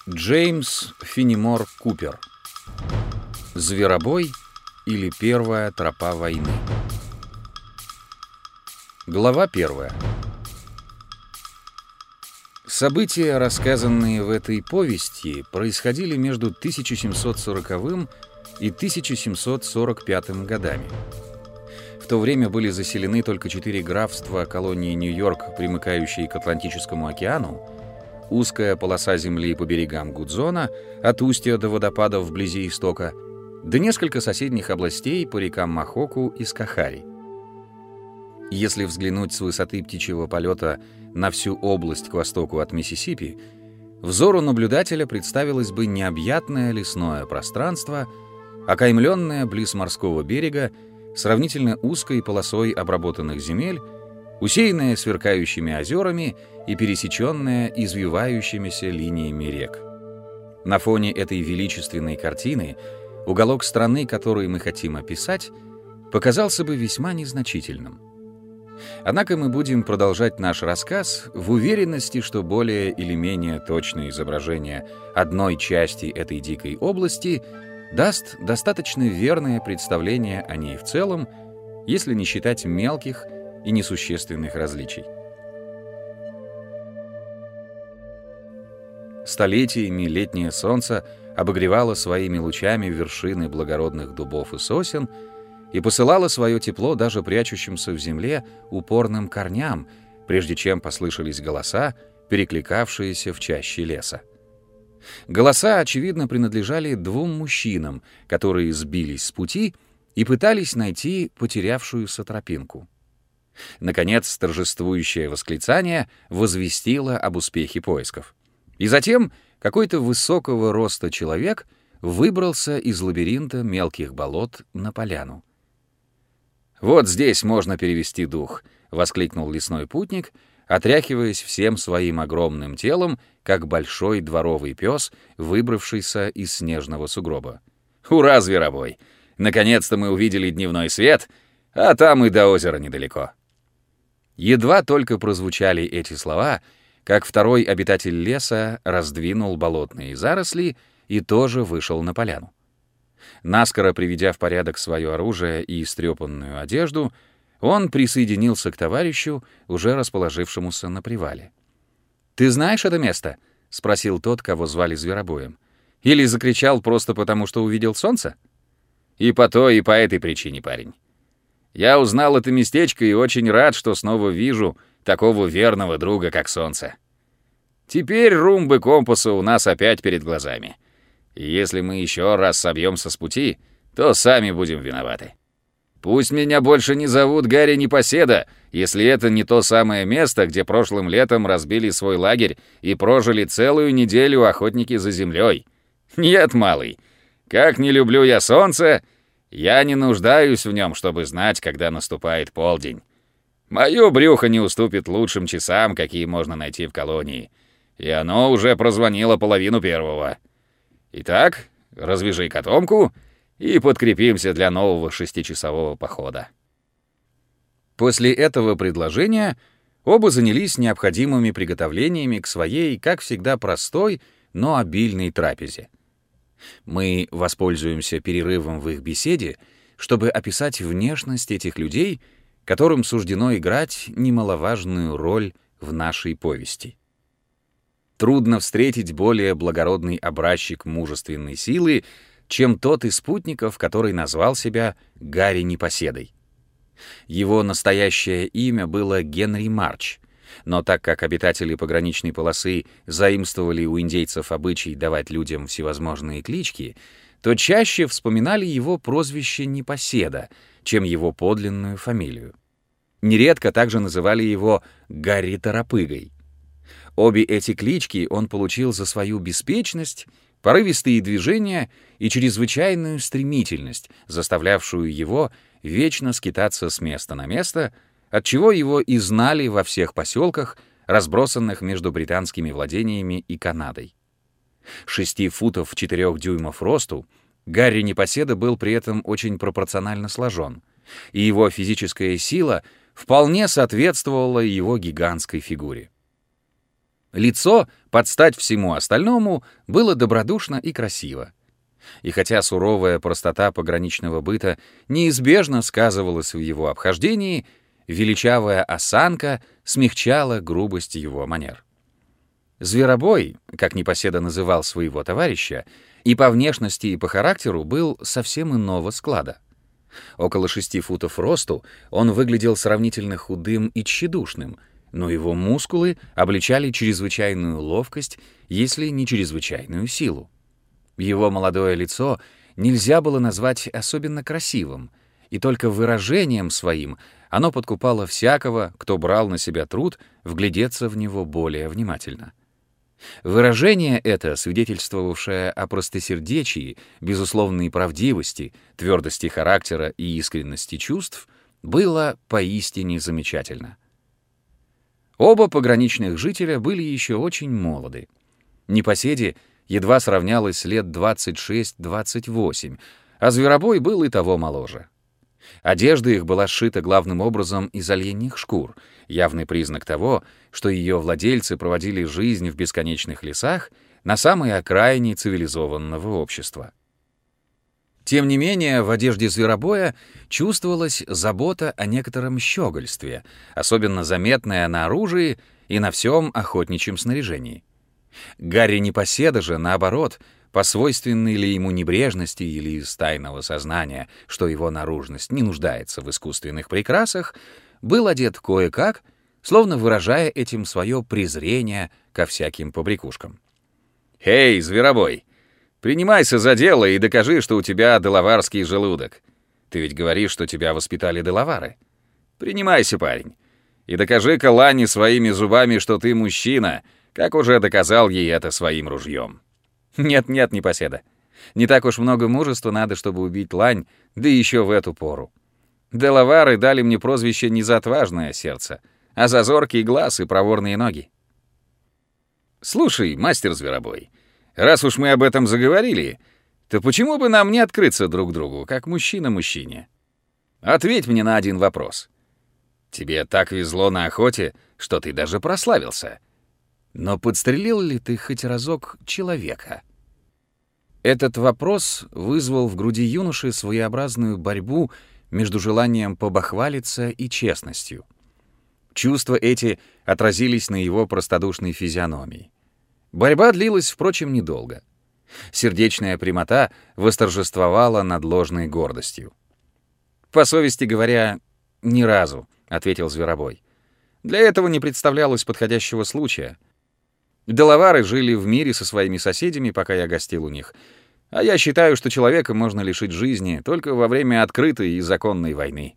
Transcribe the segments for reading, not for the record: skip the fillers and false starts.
Джеймс Фенимор Купер. Зверобой или первая тропа войны. Глава 1. События, рассказанные в этой повести, происходили между 1740 и 1745 годами. В то время были заселены только 4 графства колонии Нью-Йорк, примыкающие к Атлантическому океану, узкая полоса земли по берегам Гудзона, от устья до водопадов вблизи истока, да несколько соседних областей по рекам Махоку и Скахари. Если взглянуть с высоты птичьего полета на всю область к востоку от Миссисипи, взору наблюдателя представилось бы необъятное лесное пространство, окаймленное близ морского берега сравнительно узкой полосой обработанных земель, усеянное сверкающими озерами и пересеченное извивающимися линиями рек. На фоне этой величественной картины уголок страны, который мы хотим описать, показался бы весьма незначительным. Однако мы будем продолжать наш рассказ в уверенности, что более или менее точное изображение одной части этой дикой области даст достаточно верное представление о ней в целом, если не считать мелких и несущественных различий. Столетиями летнее солнце обогревало своими лучами вершины благородных дубов и сосен и посылало свое тепло даже прячущимся в земле упорным корням, прежде чем послышались голоса, перекликавшиеся в чаще леса. Голоса, очевидно, принадлежали 2 мужчинам, которые сбились с пути и пытались найти потерявшуюся тропинку. Наконец, торжествующее восклицание возвестило об успехе поисков. И затем какой-то высокого роста человек выбрался из лабиринта мелких болот на поляну. «Вот здесь можно перевести дух», — воскликнул лесной путник, отряхиваясь всем своим огромным телом, как большой дворовый пес, выбравшийся из снежного сугроба. «Ура, зверобой! Наконец-то мы увидели дневной свет, а там и до озера недалеко». Едва только прозвучали эти слова, как второй обитатель леса раздвинул болотные заросли и тоже вышел на поляну. Наскоро приведя в порядок свое оружие и истрепанную одежду, он присоединился к товарищу, уже расположившемуся на привале. «Ты знаешь это место?» — спросил тот, кого звали Зверобоем. «Или закричал просто потому, что увидел солнце?» «И по той, и по этой причине, парень. Я узнал это местечко и очень рад, что снова вижу такого верного друга, как солнце. Теперь румбы компаса у нас опять перед глазами. И если мы еще раз собьемся с пути, то сами будем виноваты. Пусть меня больше не зовут Гарри Непоседа, если это не то самое место, где прошлым летом разбили свой лагерь и прожили целую неделю охотники за землей. Нет, малый, как не люблю я солнце, я не нуждаюсь в нем, чтобы знать, когда наступает полдень. Мое брюхо не уступит лучшим часам, какие можно найти в колонии, и оно уже прозвонило 1:30. Итак, развяжи котомку и подкрепимся для нового 6-часового похода». После этого предложения оба занялись необходимыми приготовлениями к своей, как всегда, простой, но обильной трапезе. Мы воспользуемся перерывом в их беседе, чтобы описать внешность этих людей, которым суждено играть немаловажную роль в нашей повести. Трудно встретить более благородный образчик мужественной силы, чем тот из спутников, который назвал себя Гарри Непоседой. Его настоящее имя было Генри Марч, но так как обитатели пограничной полосы заимствовали у индейцев обычай давать людям всевозможные клички, то чаще вспоминали его прозвище Непоседа, чем его подлинную фамилию. Нередко также называли его Гарри Торопыгой. Обе эти клички он получил за свою беспечность, порывистые движения и чрезвычайную стремительность, заставлявшую его вечно скитаться с места на место, отчего его и знали во всех поселках, разбросанных между британскими владениями и Канадой. 6 футов 4 дюймов росту, Гарри Непоседа был при этом очень пропорционально сложен, и его физическая сила вполне соответствовала его гигантской фигуре. Лицо, под стать всему остальному, было добродушно и красиво. И хотя суровая простота пограничного быта неизбежно сказывалась в его обхождении, величавая осанка смягчала грубость его манер. Зверобой, как непоседа называл своего товарища, и по внешности, и по характеру был совсем иного склада. Около 6 футов росту он выглядел сравнительно худым и тщедушным, но его мускулы обличали чрезвычайную ловкость, если не чрезвычайную силу. Его молодое лицо нельзя было назвать особенно красивым, и только выражением своим оно подкупало всякого, кто брал на себя труд вглядеться в него более внимательно. Выражение это, свидетельствовавшее о простосердечии, безусловной правдивости, твердости характера и искренности чувств, было поистине замечательно. Оба пограничных жителя были еще очень молоды. Непоседе едва сравнялось лет 26-28, а Зверобой был и того моложе. Одежда их была сшита главным образом из оленьих шкур, явный признак того, что ее владельцы проводили жизнь в бесконечных лесах на самой окраине цивилизованного общества. Тем не менее, в одежде Зверобоя чувствовалась забота о некотором щегольстве, особенно заметная на оружии и на всем охотничьем снаряжении. Гарри Непоседа же, наоборот, по свойственной ли ему небрежности или из тайного сознания, что его наружность не нуждается в искусственных прикрасах, был одет кое-как, словно выражая этим свое презрение ко всяким побрякушкам. «Эй, Зверобой, принимайся за дело и докажи, что у тебя делаварский желудок. Ты ведь говоришь, что тебя воспитали делавары. Принимайся, парень, и докажи-ка Лане своими зубами, что ты мужчина, как уже доказал ей это своим ружьем». «Нет-нет, Непоседа, не так уж много мужества надо, чтобы убить лань, да еще в эту пору. Делавары дали мне прозвище не за отважное сердце, а за зоркий глаз и проворные ноги». «Слушай, мастер Зверобой, раз уж мы об этом заговорили, то почему бы нам не открыться друг другу, как мужчина мужчине? Ответь мне на один вопрос. Тебе так везло на охоте, что ты даже прославился. Но подстрелил ли ты хоть разок человека?» Этот вопрос вызвал в груди юноши своеобразную борьбу между желанием побахвалиться и честностью. Чувства эти отразились на его простодушной физиономии. Борьба длилась, впрочем, недолго. Сердечная прямота восторжествовала над ложной гордостью. «По совести говоря, ни разу», — ответил Зверобой. «Для этого не представлялось подходящего случая. Делавары жили в мире со своими соседями, пока я гостил у них, а я считаю, что человека можно лишить жизни только во время открытой и законной войны».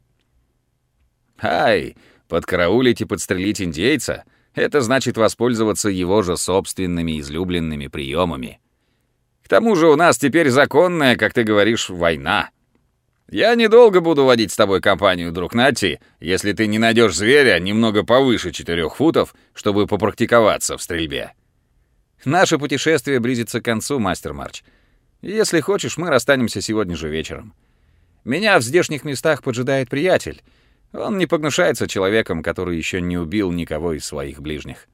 «Ай, подкараулить и подстрелить индейца — это значит воспользоваться его же собственными излюбленными приемами. К тому же у нас теперь законная, как ты говоришь, война. Я недолго буду водить с тобой компанию, друг Натти, если ты не найдешь зверя немного повыше 4 футов, чтобы попрактиковаться в стрельбе». «Наше путешествие близится к концу, мастер Марч. Если хочешь, мы расстанемся сегодня же вечером. Меня в здешних местах поджидает приятель. Он не погнушается человеком, который еще не убил никого из своих ближних».